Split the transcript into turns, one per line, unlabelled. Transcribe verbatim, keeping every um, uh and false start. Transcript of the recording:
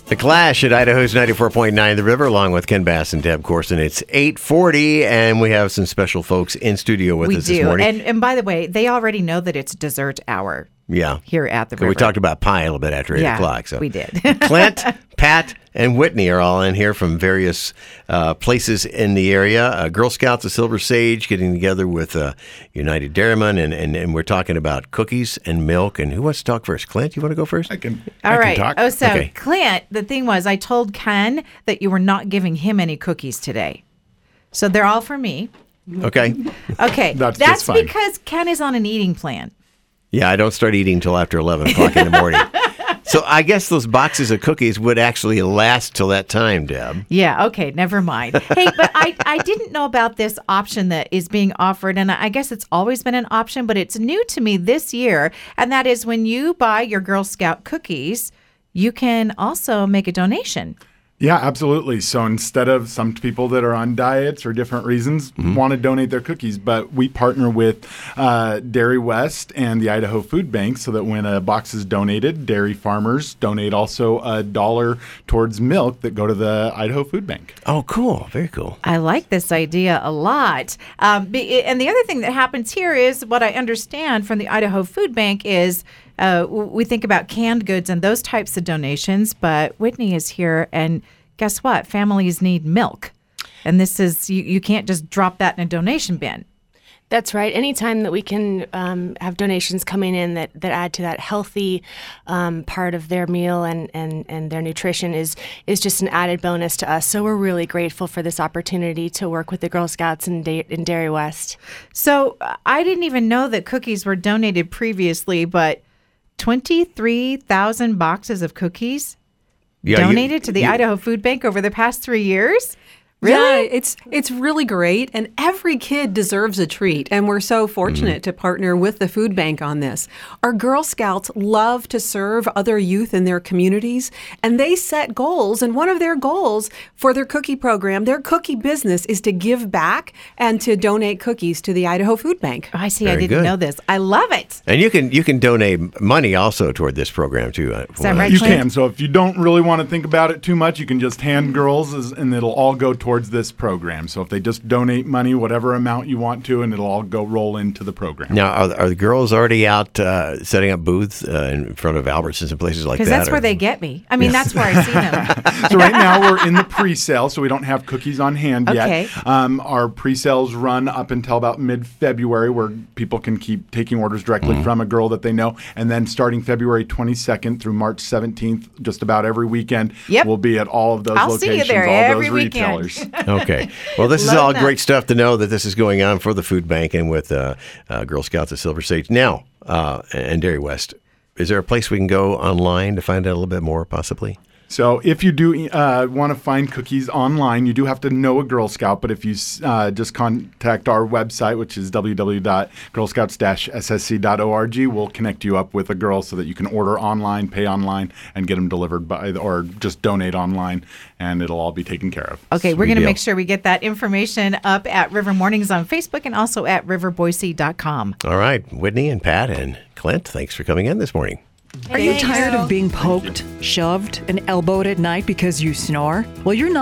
The Clash at Idaho's ninety-four point nine The River, along with Ken Bass and Deb Corson. It's eight forty, and we have some special folks in studio with
we
us
do.
this morning.
And, and by the way, they already know that it's dessert hour.
Yeah.
Here at the river.
We talked about pie a little bit after eight
yeah,
o'clock. So
we did.
Clint, Pat, and Whitney are all in here from various uh, places in the area. Uh, Girl Scouts of Silver Sage getting together with uh, United Dairymen, and, and, and we're talking about cookies and milk. And who wants to talk first? Clint, you want to go first?
I can.
All
I
right.
Can talk.
Oh, so
Okay.
Clint, the thing was, I told Ken that you were not giving him any cookies today. So they're all for me.
Okay.
Okay.
That's
That's
just fine.
because Ken is on an eating plan.
Yeah, I don't start eating until after eleven o'clock in the morning. So I guess those boxes of cookies would actually last till that time, Deb.
Yeah, okay, never mind. Hey, but I, I didn't know about this option that is being offered, and I guess it's always been an option, but it's new to me this year, and that is when you buy your Girl Scout cookies, you can also make a donation.
Yeah, absolutely. So instead of some people that are on diets or different reasons
Mm-hmm.
want to donate their cookies, but we partner with uh, Dairy West and the Idaho Food Bank so that when a box is donated, dairy farmers donate also a dollar towards milk that go to the Idaho Food Bank.
Oh, cool. Very cool.
I like this idea a lot. Um, be- and the other thing that happens here is what I understand from the Idaho Food Bank is uh, w- we think about canned goods and those types of donations, but Whitney is here, and guess what? Families need milk. And this is, you, you can't just drop that in a donation bin.
That's right. Anytime that we can um, have donations coming in that, that add to that healthy um, part of their meal and, and, and their nutrition is is just an added bonus to us. So we're really grateful for this opportunity to work with the Girl Scouts in, da- in Dairy West.
So uh, I didn't even know that cookies were donated previously, but twenty-three thousand boxes of cookies
Yeah, you-
donated to the
you-
Idaho Food Bank over the past three years? Really?
Yeah, it's it's really great, and every kid deserves a treat, and we're so fortunate to partner with the food bank on this. Our Girl Scouts love to serve other youth in their communities, and they set goals, and one of their goals for their cookie program, their cookie business, is to give back and to donate cookies to the Idaho Food Bank.
Oh, I see. I
Very
didn't
good.
know this. I love it.
And you can you can donate money also toward this program too. uh,
Is that right,
You
Clint?
can. So if you don't really want to think about it too much, you can just hand girls as- and it'll all go towards this program. So if they just donate money, whatever amount you want to, and it'll all go roll into the program.
Now, are, are the girls already out uh, setting up booths uh, in front of Albertsons and places like that?
Because that's
or-
where they get me. I mean, that's where I see them.
So right now we're in the pre-sale, so we don't have cookies on hand
Okay.
yet. Um, our pre-sales run up until about mid-February, where people can keep taking orders directly
Mm-hmm.
from a girl that they know. And then starting February twenty-second through March seventeenth, just about every weekend,
Yep.
we'll be at all of those
I'll see you
locations,
there
all
every
those
weekend.
retailers.
Okay. Well, this is
Love
all
that.
great stuff to know that this is going on for the food bank and with uh, uh, Girl Scouts of Silver Sage. Now, uh, and Dairy West, is there a place we can go online to find out a little bit more, possibly?
So if you do uh, want to find cookies online, you do have to know a Girl Scout. But if you uh, just contact our website, which is w w w dot girl scouts dash s s c dot org, we'll connect you up with a girl so that you can order online, pay online, and get them delivered by, or just donate online, and it'll all be taken care of.
Okay, we're
Sweet
going to
deal.
make sure we get that information up at River Mornings on Facebook and also at river boise dot com.
All right. Whitney and Pat and Clint, thanks for coming in this morning.
Are you tired of being poked, shoved, and elbowed at night because you snore? Well, you're not.